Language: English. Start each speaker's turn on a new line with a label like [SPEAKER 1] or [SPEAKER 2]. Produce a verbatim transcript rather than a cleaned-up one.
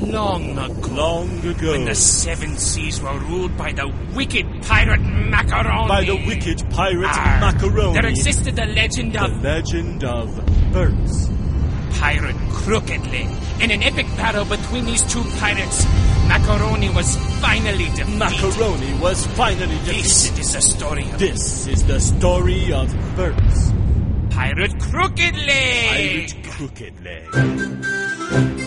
[SPEAKER 1] long ago.
[SPEAKER 2] Long ago.
[SPEAKER 1] When the seven seas were ruled by the wicked pirate Macaroni.
[SPEAKER 2] By the wicked pirate
[SPEAKER 1] Arr,
[SPEAKER 2] Macaroni.
[SPEAKER 1] There existed the legend
[SPEAKER 2] The
[SPEAKER 1] of...
[SPEAKER 2] legend of Bert.
[SPEAKER 1] Pirate Crooked Leg. In an epic battle between these two pirates, Macaroni was finally defeated.
[SPEAKER 2] Macaroni was finally defeated.
[SPEAKER 1] This is the story of...
[SPEAKER 2] This is the story of Bert.
[SPEAKER 1] Pirate Crooked Leg.
[SPEAKER 2] Pirate Crooked Leg.